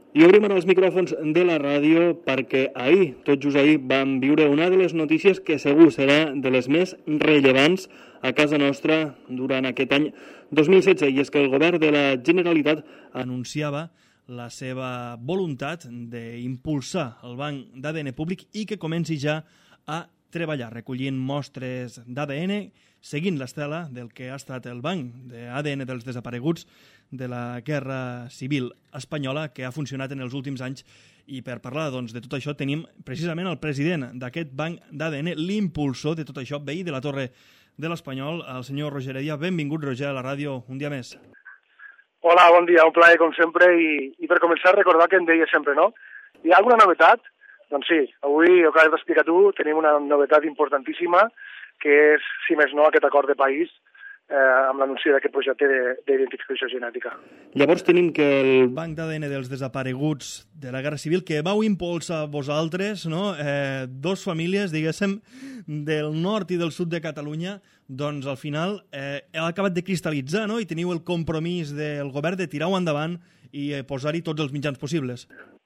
I obrim ara els micròfons de la ràdio perquè ahir, tot just ahir, vam viure una de les notícies que segur serà de les més rellevants a casa nostra durant aquest any 2016, i és que el govern de la Generalitat anunciava la seva voluntat d'impulsar el banc d'ADN públic i que comenci ja a treballar recollint mostres d'ADN, seguint l'estela del que ha estat el banc d'ADN dels desapareguts de la Guerra Civil Espanyola, que ha funcionat en els últims anys. I per parlar de tot això tenim precisament el president d'aquest banc d'ADN, l'impulsor de tot això, veí de la Torre de l'Espanyol, el senyor Roger Heredia. Benvingut, Roger, a la ràdio un dia més. Hola, bon dia, un plaer com sempre, i per començar recordar que em deia sempre, no? Hi ha alguna novetat? Doncs sí, avui, ho acabes d'explicar tu, tenim una novetat importantíssima, que és, si més no, aquest acord de país amb l'anunci d'aquest projecte d'identificació genètica. Llavors tenim que el banc d'ADN dels desapareguts de la Guerra Civil, que vau impulsar vosaltres, no? Dos famílies, diguéssim, del nord i del sud de Catalunya, doncs al final heu acabat de cristal·litzar, no? I teniu el compromís del govern de tirar-ho endavant i posar-hi tots els mitjans possibles.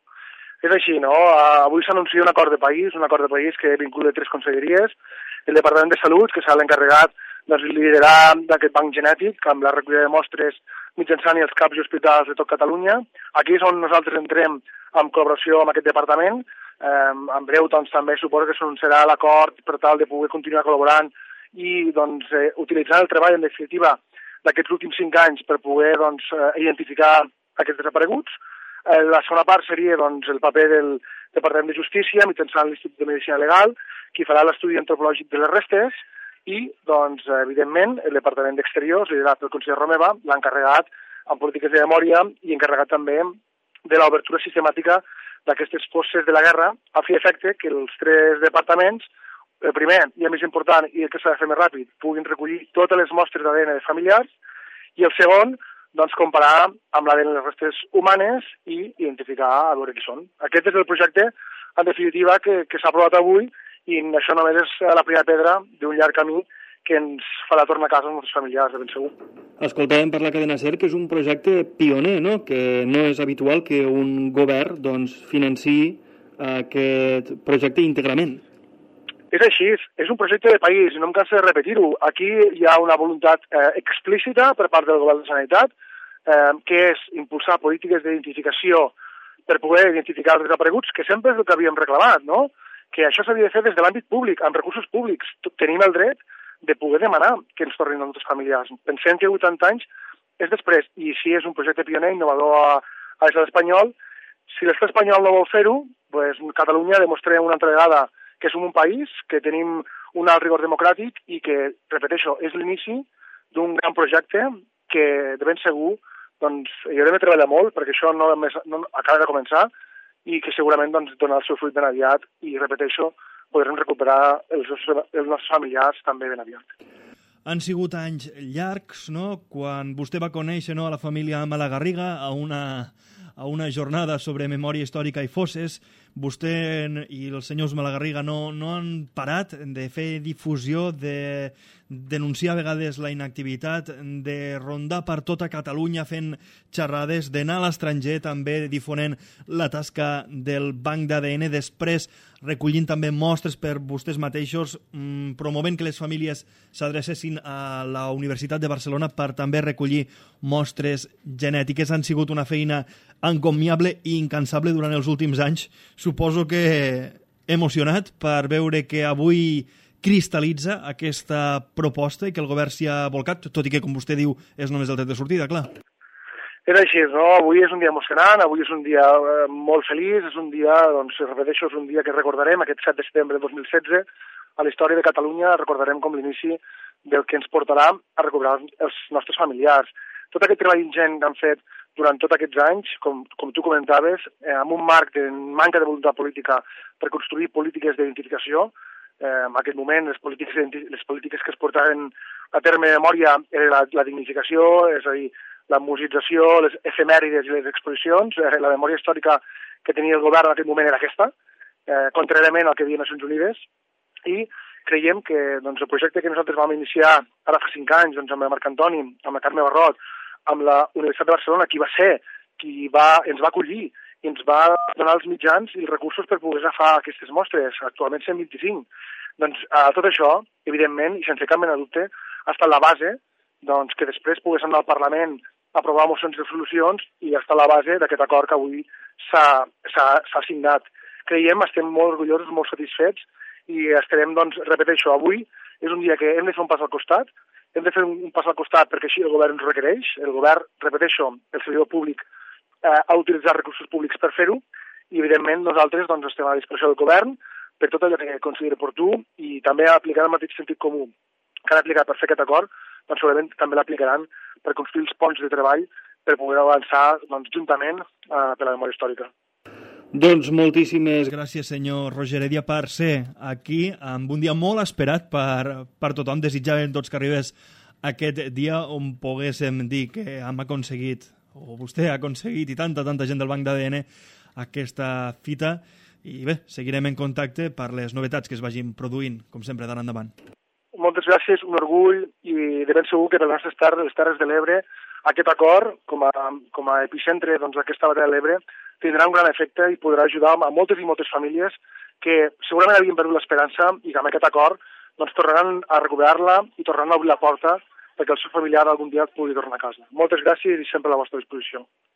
És així, no? Avui s'anuncia un acord de país que vincula 3 conselleries, el Departament de Salut, que serà l'encarregat de liderar d'aquest banc genètic amb la recollida de mostres mitjançant els CAPs i hospitals de tot Catalunya. Aquí és on nosaltres entrem en col·laboració amb aquest departament. En breu doncs, també suposo que serà l'acord per tal de poder continuar col·laborant i doncs, utilitzar el treball, en definitiva, d'aquests últims 5 anys per poder doncs, identificar aquests desapareguts. La segona part seria doncs, el paper del Departament de Justícia mitjançant l'Institut de Medicina Legal, qui farà l'estudi antropològic de les restes, i, doncs, evidentment, el Departament d'Exteriors, liderat pel conseller Romeva, l'ha encarregat en polítiques de memòria i encarregat també de l'obertura sistemàtica d'aquestes fosses de la guerra, a fi efecte que els 3 departaments, el primer i el més important i el que s'ha de fer més ràpid, puguin recollir totes les mostres d'ADN de familiars, i el segon, doncs, comparar amb l'ADN de les restes humanes i identificar a veure qui són. Aquest és el projecte, en definitiva, que s'ha aprovat avui, i això només és la primera pedra d'un llarg camí que ens farà tornar a casa els nostres familiars, de ben segur. Escoltàvem per la cadena SER que és un projecte pioner, no? Que no és habitual que un govern doncs, financiï aquest projecte íntegrament. És així, és un projecte de país, i no em canso de repetir-ho. Aquí hi ha una voluntat explícita per part del govern de la Generalitat, que és impulsar polítiques d'identificació per poder identificar els desapareguts, que sempre és el que havíem reclamat, no? Que això s'havia de fer des de l'àmbit públic, amb recursos públics. Tenim el dret de poder demanar que ens tornin els nostres familiars. Pensem que 80 anys és després, i si és un projecte pioner, innovador a l'estat espanyol. Si l'estat espanyol no vol fer-ho, doncs Catalunya demostrem una altra vegada que som un país, que tenim un alt rigor democràtic i que, repeteixo, és l'inici d'un gran projecte que de ben segur doncs, hi haurem de treballar molt, perquè això no acaba de començar, i que segurament doncs, donarà el seu fruit ben aviat i, repeteixo, podrem recuperar els nostres familiars també ben aviat. Han sigut anys llargs, no?, quan vostè va conèixer, no, a la família Malagarriga a una jornada sobre memòria històrica i fosses. Vostè i els senyors Malagarriga no han parat de fer difusió, de denunciar a vegades la inactivitat, de rondar per tota Catalunya fent xerrades, d'anar a l'estranger també difonent la tasca del banc d'ADN, després recollint també mostres per vostès mateixos, promovent que les famílies s'adrecessin a la Universitat de Barcelona per també recollir mostres genètiques. Han sigut una feina encomiable i incansable durant els últims anys. Suposo que emocionat per veure que avui cristal·litza aquesta proposta i que el govern s'hi ha volcat, tot i que, com vostè diu, és només el tret de sortida, clar. És així, no? Avui és un dia emocionant, avui és un dia molt feliç, és un dia, doncs, repeteixo, és un dia que recordarem, aquest 7 de setembre de 2016, a la història de Catalunya recordarem com l'inici del que ens portarà a recuperar els nostres familiars. Tot aquest treball ingent que han fet durant tots aquests anys, com tu comentaves, amb un marc de manca de voluntat política per construir polítiques d'identificació. En aquest moment les polítiques que es portaven a terme de memòria era la dignificació, és a dir, la musització, les efemèrides i les exposicions. La memòria històrica que tenia el govern en aquest moment era aquesta, contràriament al que deia Nacions Unides, i creiem que doncs, el projecte que nosaltres vam iniciar ara fa 5 anys doncs, amb el Marc Antoni, amb la Carme Barrot, amb la Universitat de Barcelona, qui ens va acollir i ens va donar els mitjans i els recursos per poder agafar aquestes mostres, actualment 125. Doncs tot això, evidentment, i sense cap mena de dubte, ha estat la base que després pogués anar al Parlament a aprovar mocions de resolucions i ha estat la base d'aquest acord que avui s'ha signat. Creiem, estem molt orgullosos, molt satisfets i estarem, repeteixo, avui és un dia que hem de fer un pas al costat, hem de fer un pas al costat perquè així el govern ens requereix, el govern, repeteixo, el servidor públic ha d'utilitzar recursos públics per fer-ho i evidentment nosaltres estem a disposició del govern per tot allò que consideri oportú i també aplicar el mateix sentit comú que han aplicat per fer aquest acord, segurament també l'aplicaran per construir els ponts de treball per poder avançar juntament per la memòria històrica. Doncs moltíssimes gràcies, senyor Roger Heredia, per ser aquí amb un dia molt esperat per tothom. Desitjàvem tots que arribés aquest dia on poguéssim dir que hem aconseguit, o vostè ha aconseguit, i tanta gent del Banc d'ADN, aquesta fita. I bé, seguirem en contacte per les novetats que es vagin produint, com sempre, d'ara endavant. Moltes gràcies, un orgull, i de ben segur que per les nostres terres, les Terres de l'Ebre, aquest acord, com a epicentre d'aquesta batalla de l'Ebre, tindrà un gran efecte i podrà ajudar a moltes i moltes famílies que segurament havien perdut l'esperança i que amb aquest acord tornaran a recuperar-la i tornaran a obrir la porta perquè el seu familiar algun dia pugui tornar a casa. Moltes gràcies i sempre a la vostra disposició.